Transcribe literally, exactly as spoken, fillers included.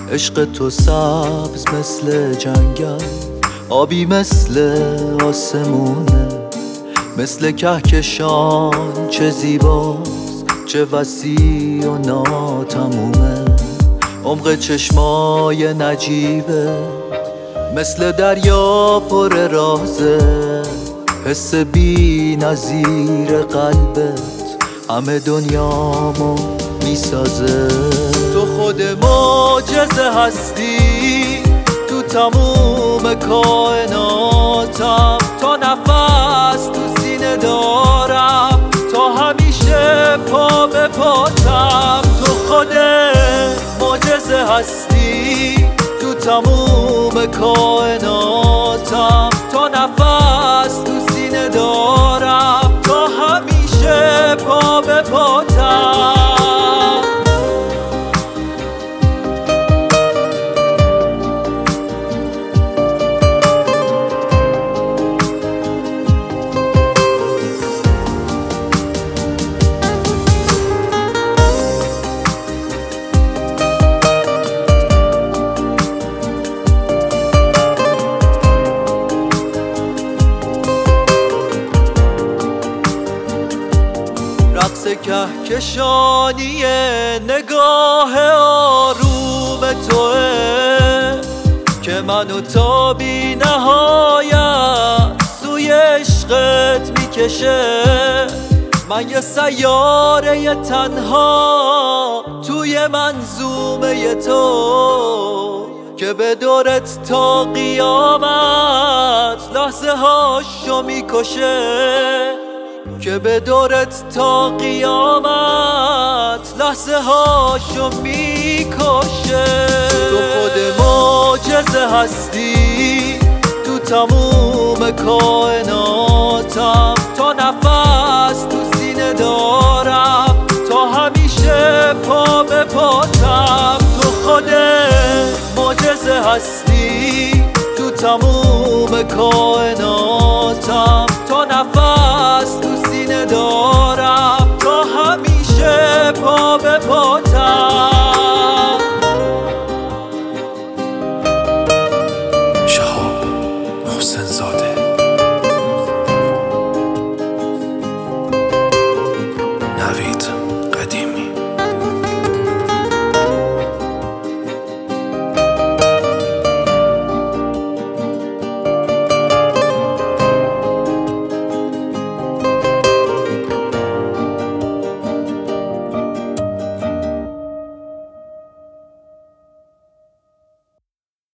عشق تو سبز مثل جنگل، آبی مثل آسمونه، مثل کهکشان چه زیباست، چه وسیع و ناتمومه. عمق چشمای نجیبه مثل دریا پر رازه، حس بی نظیر قلبت همه دنیامو میسازه. تو خود معجزه هستی تو تموم کائناتم، تا نفس تو سینه دارم، تا همیشه پا به پاتم. تو خود معجزه هستی تو تموم کائناتم، تا نفس تو سینه دارم، تا همیشه پا به پاتم. رقص کهکشانی نگاه آروم توه که منو تا بی نهایت سوی عشقت میکشه. من یه سیاره تنها توی منظومه تو که به دورت تا قیامت لحظه هاشو میکشه، که به دورت تا قیامت لحظه هاشو میکشه. تو خود معجزه هستی تو تموم کائناتم، تا نفس تو سینه دارم، تا همیشه پا به پاتم. تو خود معجزه هستی تو تموم کائناتم،